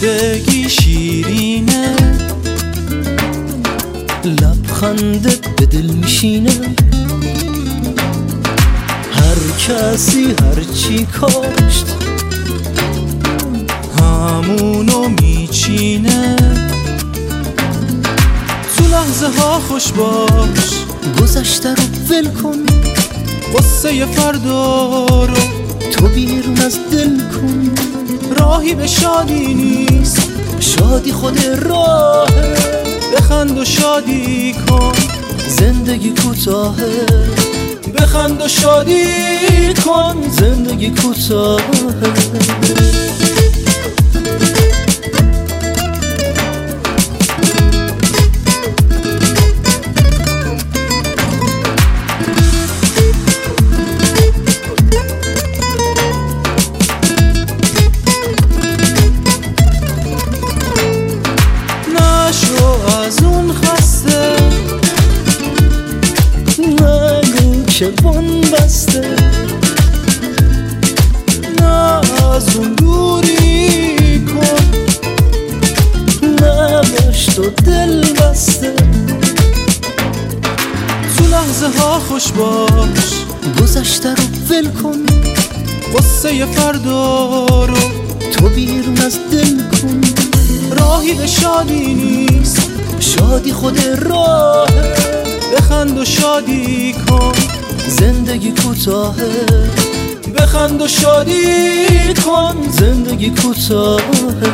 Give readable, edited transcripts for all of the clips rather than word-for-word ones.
زندگی شیرینه، لبخندت به دل میشینه. هر کسی هر چی کاشت همونو میچینه. تو لحظه ها خوش باش، گذشته رو ول کن، قصه فردا رو تو بیرون از دل کن. راهی به شادی نیست، شادی خود راهه. بخند و شادی کن، زندگی کوتاهه. بخند و شادی کن، زندگی کوتاهه. از اون خسته منو که بان بسته، نه از اون دوری کن، نباش تو دل بسته. تو لحظه ها خوش باش، گذشته رو ول کن، قصه فردا رو تو بیرون از دل کن. راهی به شادی نیست، شادی خود راهه. بخند و شادی کن، زندگی کوتاهه. بخند و شادی کن، زندگی کوتاهه.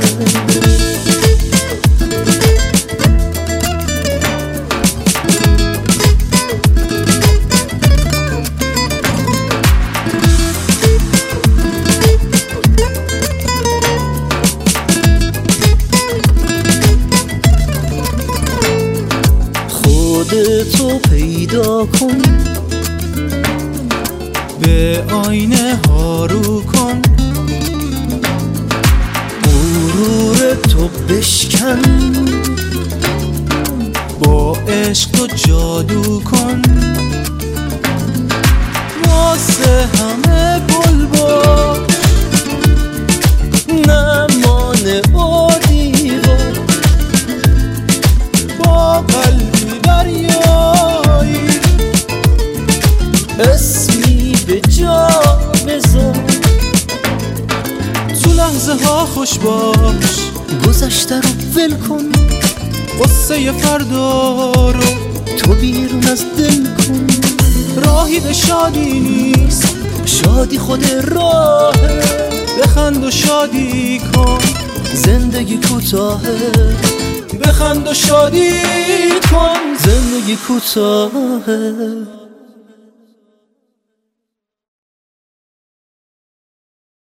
خودتو پیدا کن، به آینه ها رو کن، غرور تو بشکن، با عشق تو جادو کن. واسه همه بلبل نمانه با دیوار، با قلبی دریایی اسمی به جا بذار. تو لحظه ها خوش باش، گذشته رو ول کن، قصه فردا رو تو بیرون از دل کن. راهی به شادی نیست، شادی خود راهه. بخند و شادی کن، زندگی کوتاهه. بخند و شادی کن، زندگی کوتاهه.